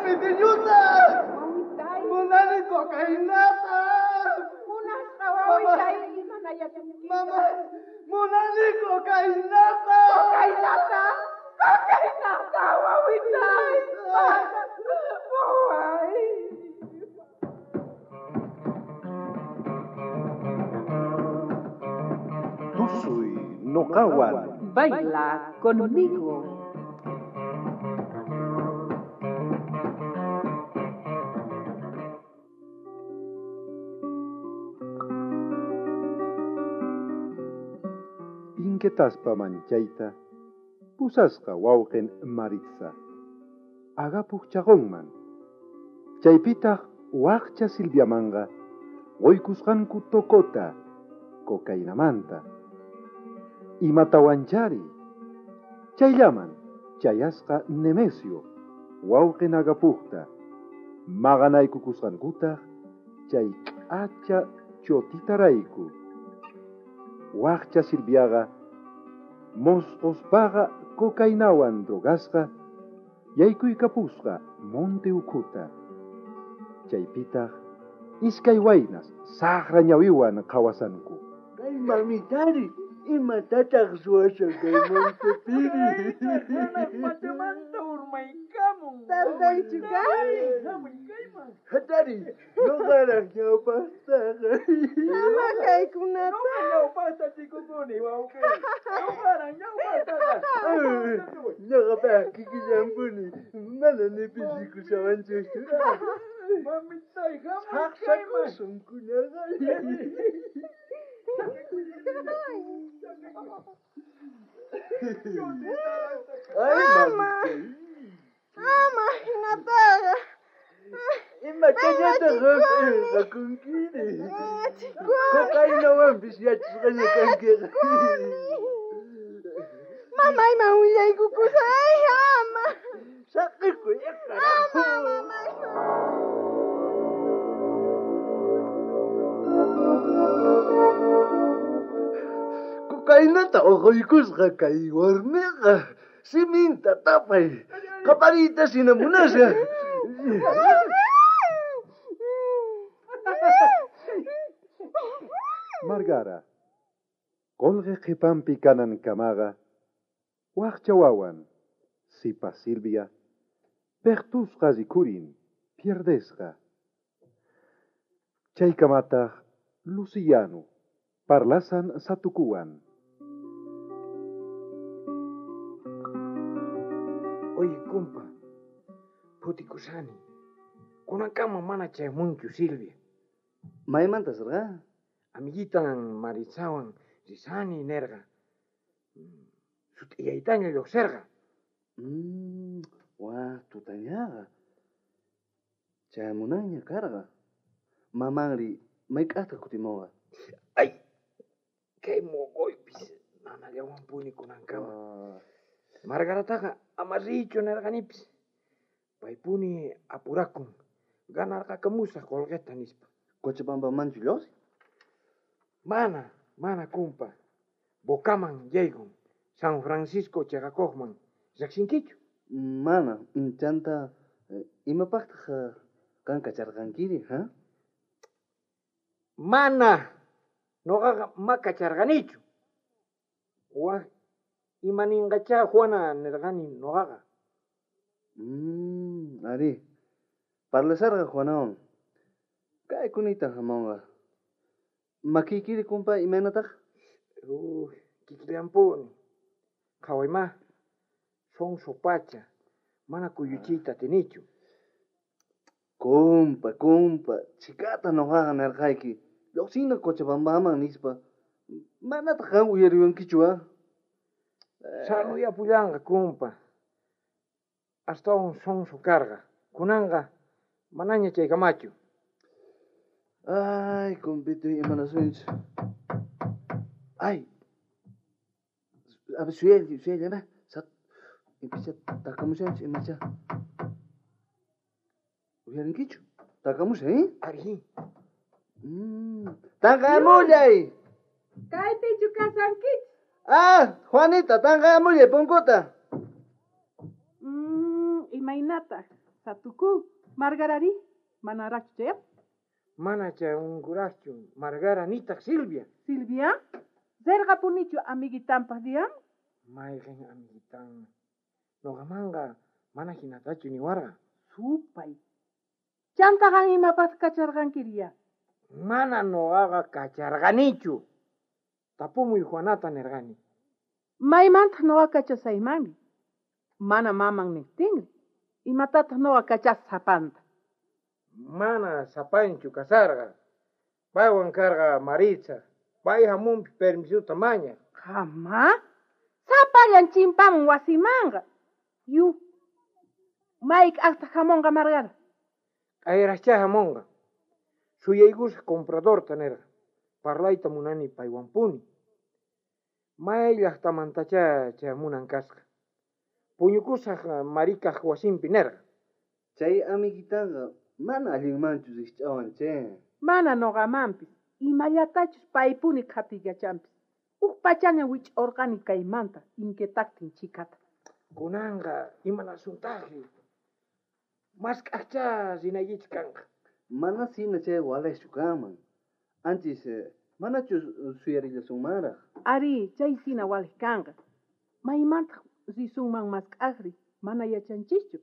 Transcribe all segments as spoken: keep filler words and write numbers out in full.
pitiñuta! ¡Munani cocainata! ¡Mamá! ¡Munani cocainata! ¡Cocainata! ¡Cocainata, wawitay! ¡Buhay! Tusuy noqawan. Baila conmigo. Inquetaspa manchayta, pusasqa wawqin Maritza. Agapuq chaqonman. Chaypitaq waqcha Silviamanga, qoykusqanku tokota, cocainamanta. Imatawanchari. Chayllaman, chayasqa Nemesio, wawqin agapuqta. Maqanaykukusqankutaq, chay k'acha chotitarayku. Waqcha Silviaga, mosqospaqa cocainawan drogasqa, yaykuykapusqa monte ukuta. Chaypitaq, iskay waynas saqra ñawiwan qawasanku. Kay mamitari, imatataq suwasha kay Montepiri. Patamanta urmaykamun. Tarday chukari. Hatari, noqaraq ñawpastaqa. Sama kaykunata. Ñawpasta tikukuni, wawqi. Ñawparaq ñawpastaqa. Ñuqapaq kikillampuni, manani pisikusawanchuschu. Mamitay, Haqsakusun kunaqa. Ay, mamitay. Ama, hinataqa. Imatallata qamqa kunkiri. Cocainawanpis yachisqaña kankiqa. Mamay, mawillaykukusay, ama. Saqiku yaqara. Ama, mamay. Cocainata uquykusqa kay warmiqa. Siminta tapay. Qaparita sinamunasqa. Margara, qolqe qhipanpi kanan kamaqa, waqcha wawan, sipa Silvia, peqtusqa zikurin, pierdesqa. Chaykamataq Luciano, parlasan satukuwan. Oye, compa, putikusani, kunankama mana chaymunchu Silvia. Maymanta sirqa? Amiguitan Maritzawan risani nerga. Sut'iyaytaña lluqsirqa. Mm, wa tutañaqa. Chaymunanña karqa. Mamanri mayk'aqta kutimuqa. Ay, kay mogoypis nanallawanpuni kunankama. Margarataqa amarrichu nerganipis. Paypuni apurakun. Ganarqakamusa qolqeta nispa. Cochabamba manchu lluqsi? Mana, mana kumpa. Bocaman yaygun. San Francisco chaqakuqman. Riqsinkichu? Mana, chanta imapaqtaq kanka charqankiri, ha? Mana, noqaqa makacharqanichu. Wa imaninqacha Juana nirqani noqaqa. Mm, ari. Parlasarqa Juanawan. Kay kunita hamonqa. Makikiri kumpa imaynataq? Uy, kikillampuni. Qhawaymá, son sopacha. Mana kuyuchiyta tinichu. Kumpa, kumpa. Chikata noqaqa nirqayki. Lluqsina Cochabambaman nispa. Manataq qan uyariwankichu, ha? Saruyapullanqa kumpa. Astawan son sokarqa. Kunanqa manaña chaykamachu. Ay, compito imanasunchu. Ay. A ver, suyay, suyay, llama. Sat. Empieza takamushanchu, imacha. Uyarinkichu. Takamusha, eh? Ari. Mm. Takamullay. Kaypichu kasankich. Ah, Juanita, takamullay, punkuta. Mm, imaynata. Satuku, Margarari, Manarachu, Mana cha ungurachu, Margara nitak Silvia. Silvia, Zerga punichu amiguitampas diam, Maigen amiguitan. Nogamanga, mana hinatachu ni warga. Supai. Chantagan imapas kachargan kiria. Mana no haga cacharganichu. Tapumu y Juanata nergani. Maimant no akachasaimani. Mana mamang nestingri. Y matata no akachas zapanta. Mana sapanchu casarga. Paiwan carga Maritza. Pai hamun permiso tamaña. Kama? Sapayan chimpam wasimanga. Yu. Maik hasta jamonga margar. Airacha hamonga. Suyaigus comprador taner. Parlaita munani paiwampuni. Maillah tamantacha cha munan kasqa. Puñukusaq marika huasin pinerga. Chay amiguitaga mana allinmanchus ich'awan che. Mana noqamampis. Imallatachus paipuni qhatillachampis. Uq pachaña wich orqani kaymanta inquietaktin chikata. Kunanga imana suntaji. Mas k'aqcha zinayich kanqa. Mana sina chay walayshu kaman. Anchis manachus suyarillasunmaraq. Ari, chay sina walkanga. Maymanta zisunman mas k'aqri. Mana yachanchichu.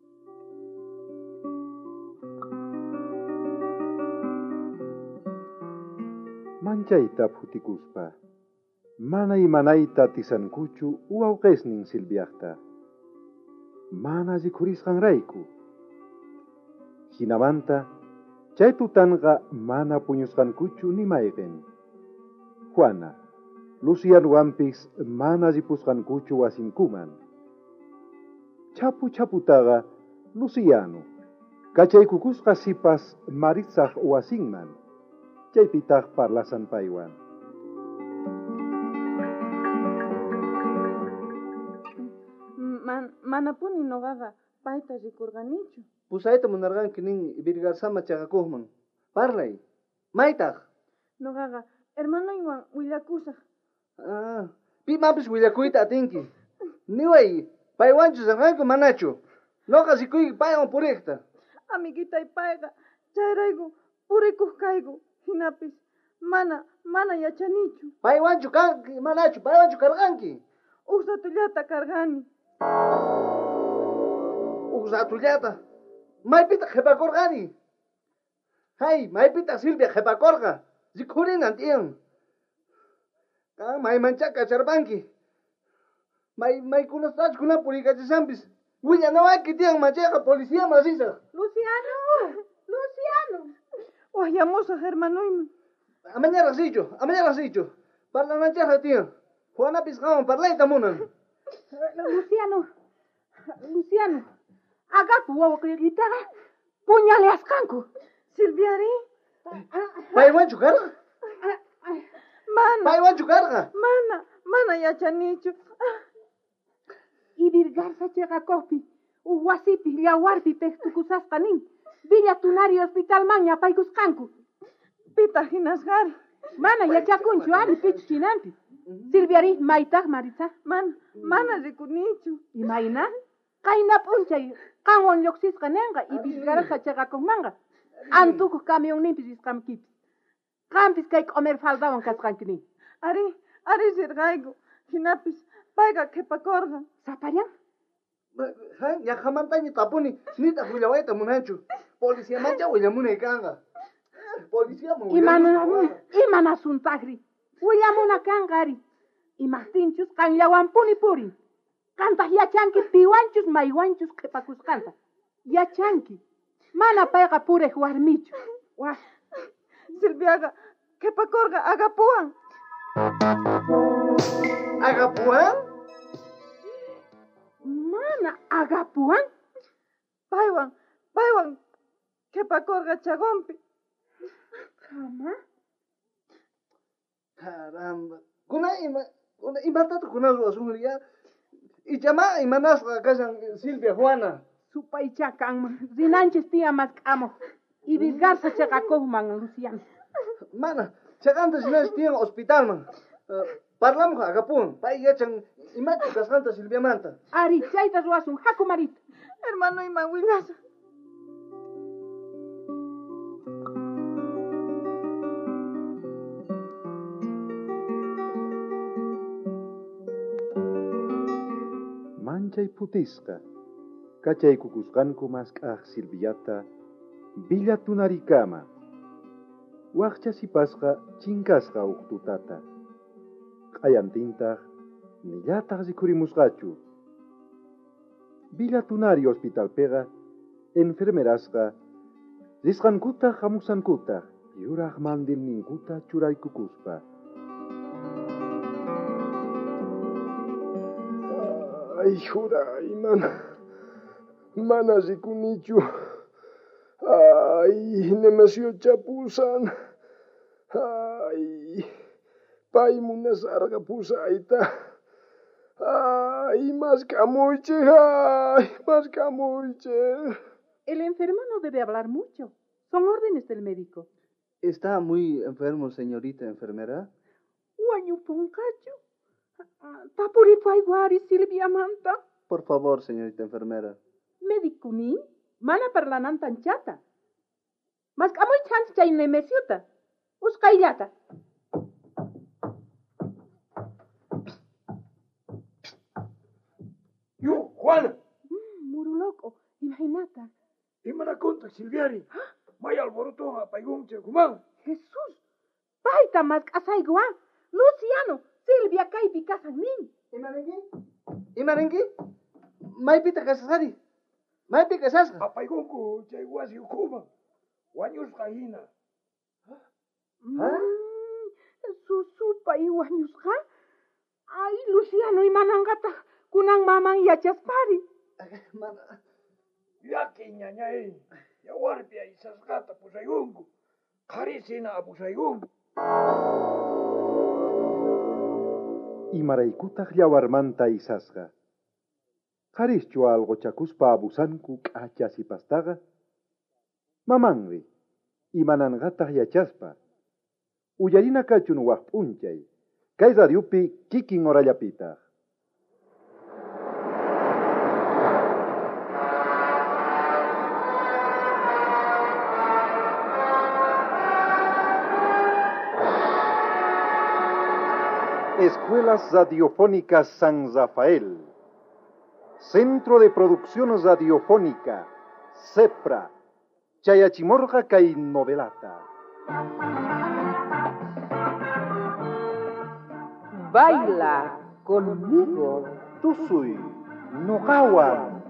Manchayta putikuspa. Mana imanayta tisankuchu uawqesnin Silviaqta. Mana zikurisqanrayku. Hinamanta, chay tutanga mana puñusqankuchu nimayqin. Juana, Lucianuwampis mana zipusqankuchu wasinkuman. Chapu chaputaga Luciano, kachaykukusqa sipas Maritzaq wasinman. Chaypitaq parlasan paywan. Man, manapuni nogaga paita rikurganichu. Pusayta munarqanki nin Virgarsama chaqakuqman. Parlay. Maytaq? Nogaga hermanoywan willakusaq. Ah, pimapis willakuyta atinki. Niway, paywanchus arqanku manachu. Noqa sikuyki paywan puriqta. Amiguitay payqa chayrayku purikuq kayku. Hinapis mana mana yachanichu. Paywanchu kanki manachu, paywanchu karqanki. Uqsatullata kargani. Uqsatullata. Maypita qhipakurqani. Hay, maypita Silvia qhipakurqa. Zikhurinan tiyan. Kan maymancha kacharpanki. May maykunasach kunan purikachishanpis. Willanawanki tiyan machaqa policía masisaq. Luciano, Luciano. Wahyamusaq hermanoyman. Amañaraq sichu, amañaraq sichu. Parlananchaqqa tiyan. Juanapis qawan parlayta munan. Luciano, Luciano, agapu wawaqiyitaqa puñaleasqanku. Silviari. Paywanchu karqa? Mana. Paywanchu karqa? Mana, mana yachanichu. Ibirgarsa chaqakuqpi, uwasipi llawarpi pektukusasqanin. Villa Tunari hospitalman yapaykusqanku. Pita hinasqari. Mana yachakunchu ari pichu chinanpi. Silviari maytaq Maritza. Man, mana rikunichu. Imayna? Qayna p'unchay qanwan lluqsisqa ninqa ibirgarsa chaqakuqmanqa. Antukuq camionninpis isqamkipis. Qampis kay q'umer faldawan kasqankinin. Ari, ari sirqayku. Hinapis payqa qhipakurqa. Sapallan? Ha, llaqamantaña tapuni nitaq willawayta munanchu. Policía mancha willamunay kanqa. Policía mun Imana, imana suntaqri. Willamuna kanqa ari. Imaqtinchus qanllawanpuni purin. Qantaq yachanki piwanchus maywanchus qhipakusqanta. Yachanki. Mana payqa puriq warmichu. Wah. Silviaga qhipakurqa agapuwan. Agapuwan? Mana agapuwan? Paywan, paywan qhipakurqa chagonpi. Kama? Caramba. Kuna ima, kuna imatata kuna ruwasunriya. Ichama imanasqa kashan Silvia Juana. Supaycha kanman. Zinanchis tiya mask'amuq. Ibirgarsa chaqakuqman Luciano. Mana, chaqanta sinas tiyan hospitalman. Parlamuq agapuwan. Pay yachan imachu kasqanta Silvia manta. Ari, chayta ruwasun haku marita. Hermanoyman willasa. Manchay putisqa. Kachay kukusqanku masqaq Silviata villatunarikama. Waqcha sipasqa chinkasqa uq tutata. Q'ayantintaq nillataq rikurimusqachu. Villatunari hospitalpiqa enfermerasqa risqankutaq hamusankutaq yuraq mandilninkuta churaykukuspa. Ay, juray, mana, mana rikunichu. Ay, nemasyo chapusan. Ay, pay munasarqa pusayta. Ay, maskamuyche, ay, maskamuyche. El enfermo no debe hablar mucho. Son órdenes del médico. ¿Está muy enfermo, señorita enfermera? Wañu poncacho. Tapuri guari Silvia Manta. Por favor, señorita enfermera. Médico ni mana parlanan tan chata. Mas kamoy chance chay nemesiuta. Uskaillata. Yo, Juana. Mm, muru loco. Imagínate. Imana conta Silviari. May alboroto a paigumche kumang. Jesús. Paita mas kasay guan. Luciano. Silvia kay kasan nin. Imarengi? Imarengi? May pita kasasari. May pita kasasa. A paigumku chay wasi ukuma. Wanyus kahina. Ha? Susupa iwanyus ka? Ay, Luciano imanangata. Kunang mamang yachaspari. Mana. Yaki nyanyay. Yawarpia isaskata pusayungu. Karisina apusayungu. Imaraykutaq yawarmanta isasqa. Qarischu algo chakuspa abusanku k'acha sipastaqa. Mamanri, imananqataq yachaspa. Uyarina kachun waq p'unchay. Kay radiupi kikin orallapitaq. Escuelas Radiofónicas San Rafael. Centro de Producción Radiofónica. CEPRA. Chayachimorqa kay novelata. Baila conmigo. Tusuy, Noqawan.